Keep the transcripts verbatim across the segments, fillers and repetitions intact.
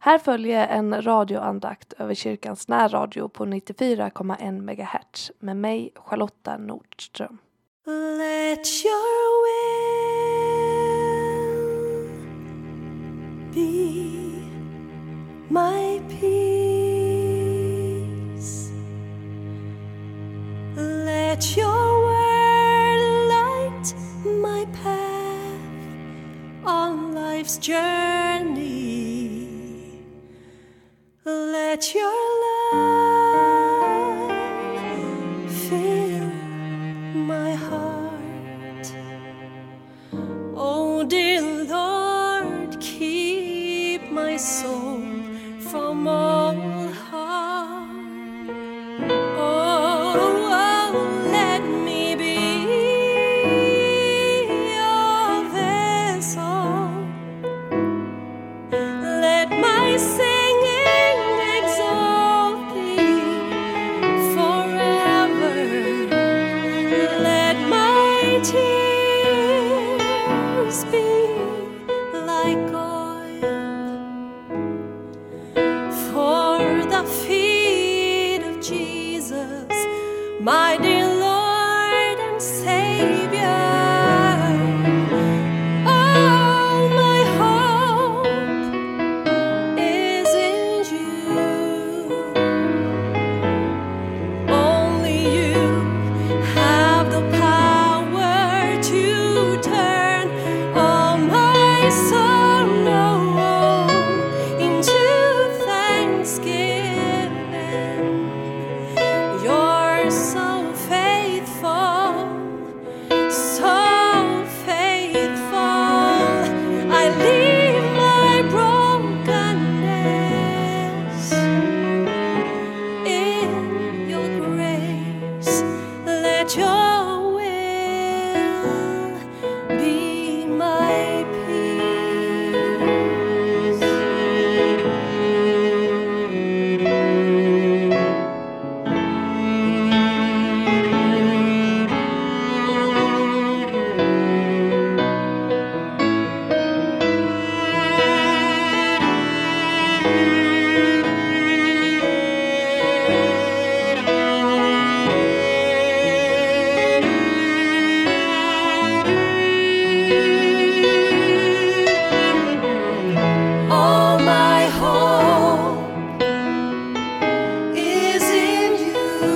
Här följer en radioandakt över kyrkans närradio på nittiofyra komma ett megahertz med mig, Charlotta Nordström. Let your will be my peace. Let your word light my path on life's journey. Let your love fill my heart. Oh dear Lord, keep my soul from all harm. Oh, oh, let me be your vessel. Let my singing exalt thee forever. Let my tears be like oil for the feet of Jesus, my dear Lord and Savior. Oh, my hope is in you. Only you have the power to turn all my sorrow into thanksgiving. You're so faithful, so faithful. I leave my brokenness in your grace. Let your will be my All my hope is in you.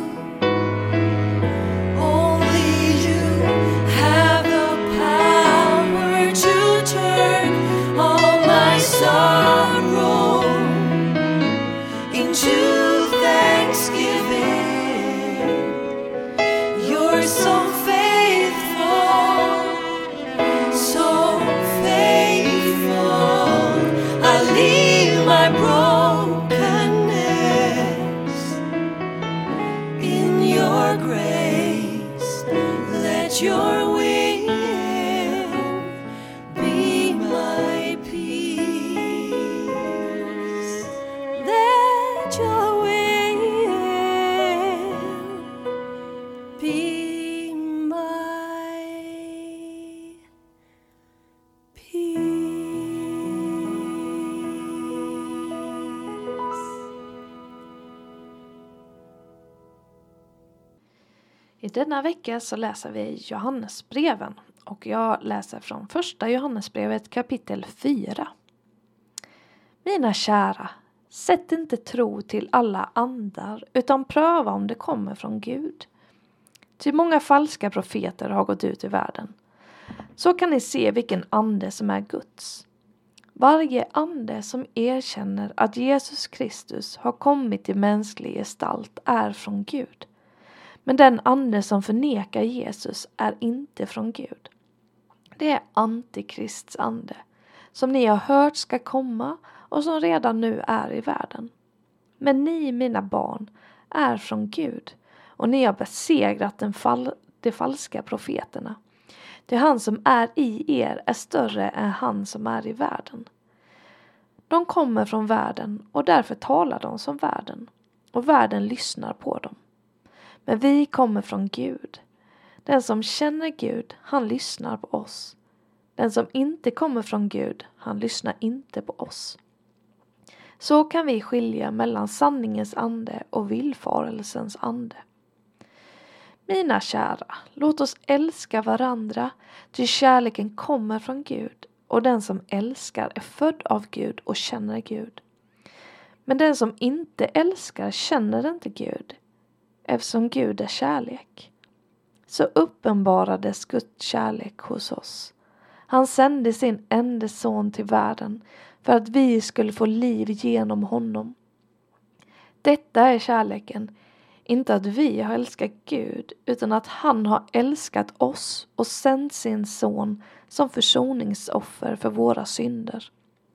Only you have the power to turn all my sorrow into thanksgiving. You're so faithful, so faithful. I leave my brokenness in your grace. Let your will be my peace. Let your will be my I denna vecka så läser vi Johannesbreven och jag läser från första Johannesbrevet kapitel fyra. Mina kära, sätt inte tro till alla andar utan pröva om det kommer från Gud. Ty många falska profeter har gått ut i världen. Så kan ni se vilken ande som är Guds. Varje ande som erkänner att Jesus Kristus har kommit i mänsklig gestalt är från Gud. Men den ande som förnekar Jesus är inte från Gud. Det är antikrists ande, som ni har hört ska komma och som redan nu är i världen. Men ni, mina barn, är från Gud, och ni har besegrat den fall, de falska profeterna. Det han som är i er är större än han som är i världen. De kommer från världen och därför talar de som världen, och världen lyssnar på dem. Men vi kommer från Gud. Den som känner Gud, han lyssnar på oss. Den som inte kommer från Gud, han lyssnar inte på oss. Så kan vi skilja mellan sanningens ande och villfarelsens ande. Mina kära, låt oss älska varandra, ty kärleken kommer från Gud, och den som älskar är född av Gud och känner Gud. Men den som inte älskar känner inte Gud, eftersom Gud är kärlek. Så uppenbarades Guds kärlek hos oss. Han sände sin enda son till världen för att vi skulle få liv genom honom. Detta är kärleken, inte att vi har älskat Gud, utan att han har älskat oss och sänt sin son som försoningsoffer för våra synder.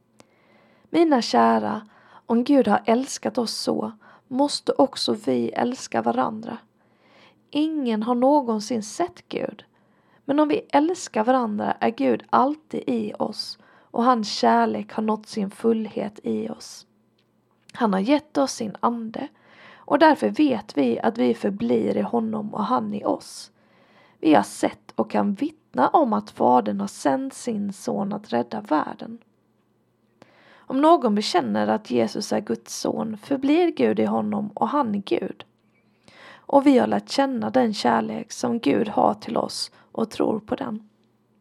Mina kära, om Gud har älskat oss så, måste också vi älska varandra. Ingen har någonsin sett Gud, men om vi älskar varandra är Gud alltid i oss och hans kärlek har nått sin fullhet i oss. Han har gett oss sin ande och därför vet vi att vi förblir i honom och han i oss. Vi har sett och kan vittna om att Fadern har sänt sin son att rädda världen. Om någon bekänner att Jesus är Guds son förblir Gud i honom och han i Gud. Och vi har lärt känna den kärlek som Gud har till oss och tror på den.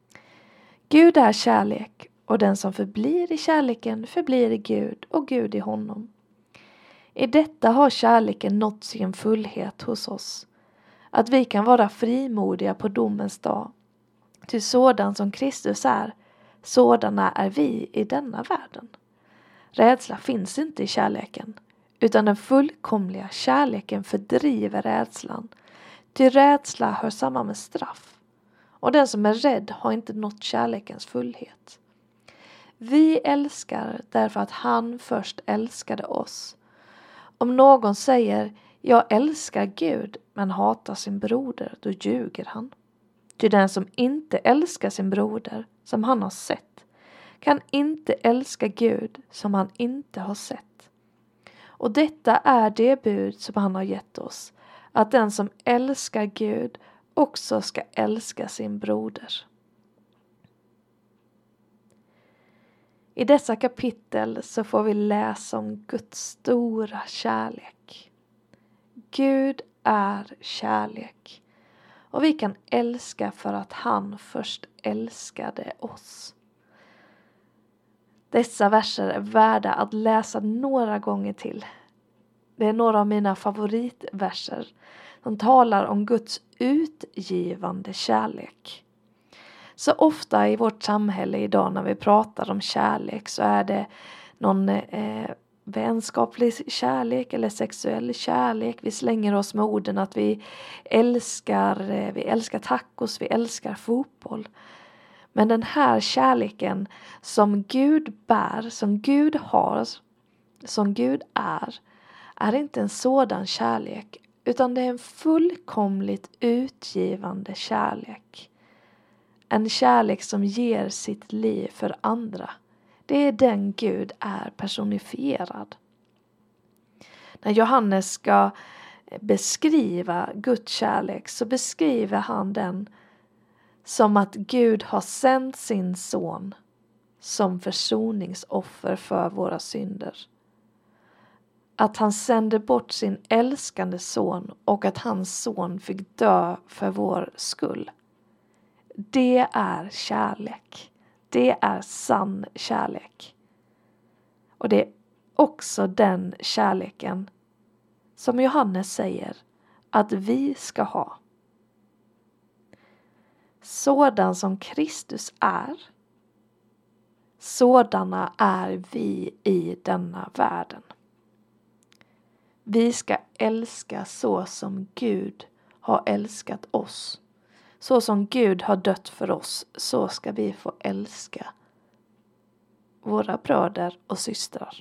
Gud är kärlek och den som förblir i kärleken förblir i Gud och Gud i honom. I detta har kärleken nått sin fullhet hos oss. Att vi kan vara frimodiga på domens dag. Till sådan som Kristus är, sådana är vi i denna världen. Rädsla finns inte i kärleken, utan den fullkomliga kärleken fördriver rädslan. Ty rädsla hör samman med straff, och den som är rädd har inte nått kärlekens fullhet. Vi älskar därför att han först älskade oss. Om någon säger, jag älskar Gud men hatar sin broder, då ljuger han. Ty den som inte älskar sin broder, som han har sett, kan inte älska Gud som han inte har sett. Och detta är det bud som han har gett oss, att den som älskar Gud också ska älska sin broder. I dessa kapitel så får vi läsa om Guds stora kärlek. Gud är kärlek, och vi kan älska för att han först älskade oss. Dessa verser är värda att läsa några gånger till. Det är några av mina favoritverser som talar om Guds utgivande kärlek. Så ofta i vårt samhälle idag när vi pratar om kärlek så är det någon eh, vänskaplig kärlek eller sexuell kärlek. Vi slänger oss med orden att vi älskar, eh, vi älskar tacos, vi älskar fotboll. Men den här kärleken som Gud bär, som Gud har, som Gud är, är inte en sådan kärlek, utan det är en fullkomligt utgivande kärlek. En kärlek som ger sitt liv för andra. Det är den Gud är personifierad. När Johannes ska beskriva Guds kärlek så beskriver han den som att Gud har sänt sin son som försoningsoffer för våra synder. Att han sände bort sin älskande son och att hans son fick dö för vår skull. Det är kärlek. Det är sann kärlek. Och det är också den kärleken som Johannes säger att vi ska ha. Sådan som Kristus är, sådana är vi i denna världen. Vi ska älska så som Gud har älskat oss. Så som Gud har dött för oss, så ska vi få älska våra bröder och systrar.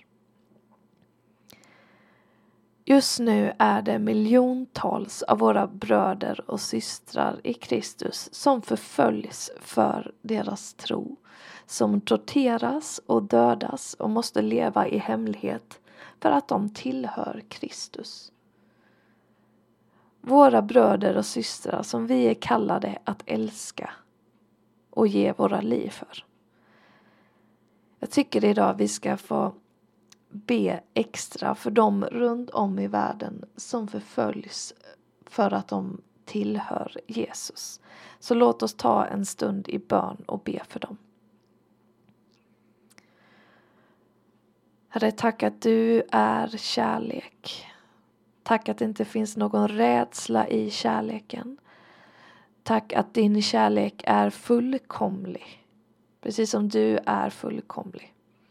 Just nu är det miljontals av våra bröder och systrar i Kristus som förföljs för deras tro, som torteras och dödas och måste leva i hemlighet för att de tillhör Kristus. Våra bröder och systrar som vi är kallade att älska och ge våra liv för. Jag tycker idag vi ska få be extra för dem runt om i världen som förföljs för att de tillhör Jesus. Så låt oss ta en stund i bön och be för dem. Herre, tack att du är kärlek. Tack att det inte finns någon rädsla i kärleken. Tack att din kärlek är fullkomlig. Precis som du är fullkomlig.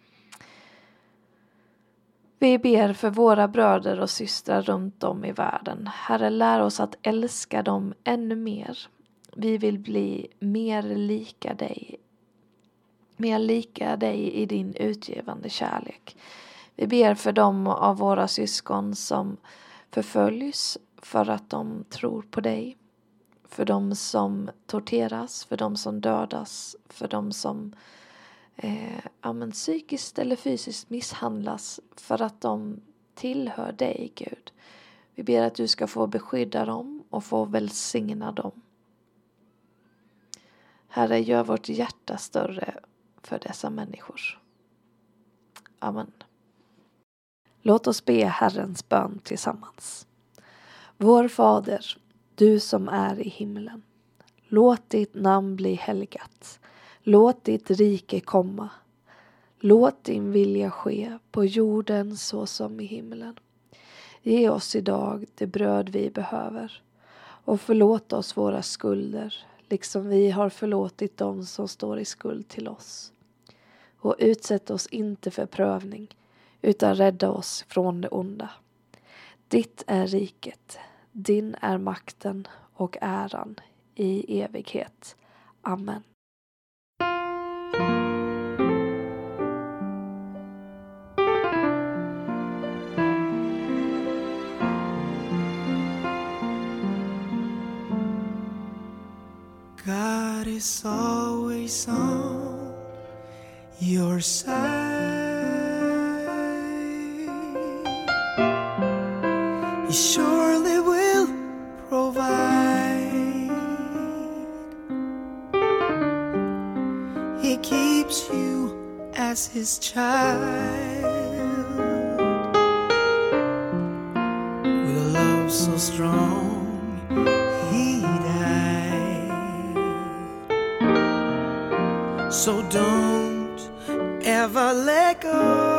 Vi ber för våra bröder och systrar runt om i världen. Herre, lär oss att älska dem ännu mer. Vi vill bli mer lika dig. Mer lika dig i din utgivande kärlek. Vi ber för dem av våra syskon som förföljs för att de tror på dig. För dem som torteras, för dem som dödas, för dem som eh, ja, men psykiskt eller fysiskt misshandlas för att de tillhör dig, Gud. Vi ber att du ska få beskydda dem och få välsigna dem. Herre, gör vårt hjärta större för dessa människor. Amen. Låt oss be Herrens bön tillsammans. Vår Fader, du som är i himlen. Låt ditt namn bli helgat. Låt ditt rike komma. Låt din vilja ske på jorden så som i himlen. Ge oss idag det bröd vi behöver. Och förlåt oss våra skulder, liksom vi har förlåtit dem som står i skuld till oss. Och utsätt oss inte för prövning, utan rädda oss från det onda. Ditt är riket, din är makten och äran i evighet. Amen. God is always on your side. He surely will provide. He keeps you as his child with a love so strong he died. So don't ever let go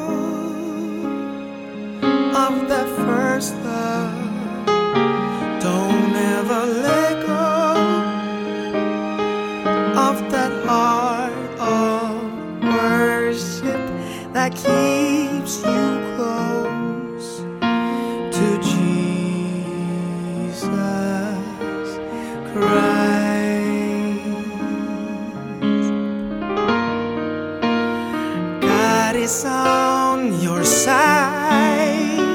of that first love. Don't ever let go of that heart of worship that keeps you close to Jesus Christ. God is on your side.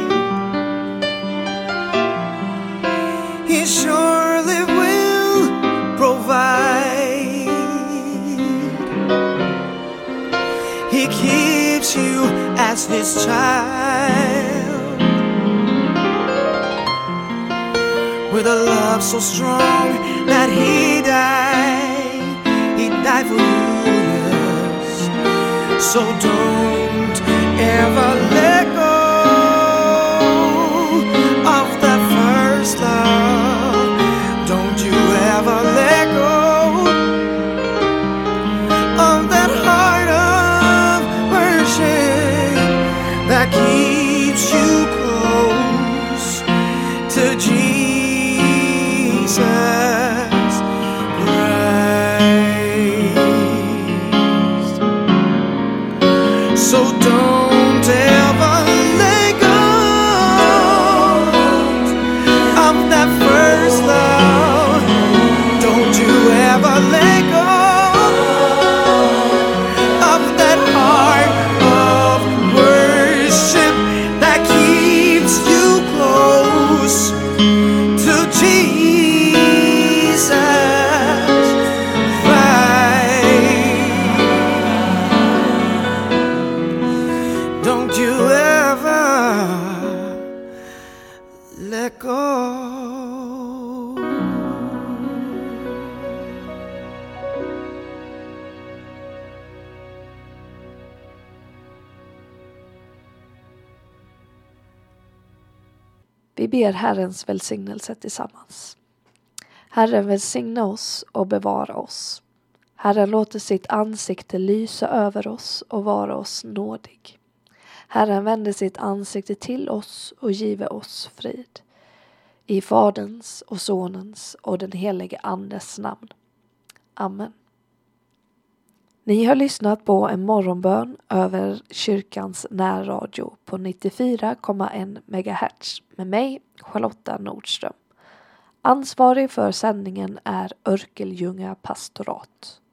He surely will provide. He keeps you as his child with a love so strong that he died. He died for you, yes. So don't ever let go of that first love. Don't you ever let go of that heart of worship that keeps you close to Jesus Christ. So don't ever let go of that first love. Don't you ever let go of that heart of worship that keeps you close to Jesus Christ. Don't you ever let go. Vi ber Herrens välsignelse tillsammans. Herren välsigna oss och bevara oss. Herren låter sitt ansikte lysa över oss och vara oss nådig. Herren vänder sitt ansikte till oss och giver oss frid. I Faderns och Sonens och den helige Andes namn. Amen. Ni har lyssnat på en morgonbön över kyrkans närradio på nittiofyra komma ett megahertz med mig, Charlotta Nordström. Ansvarig för sändningen är Örkelljunga pastorat.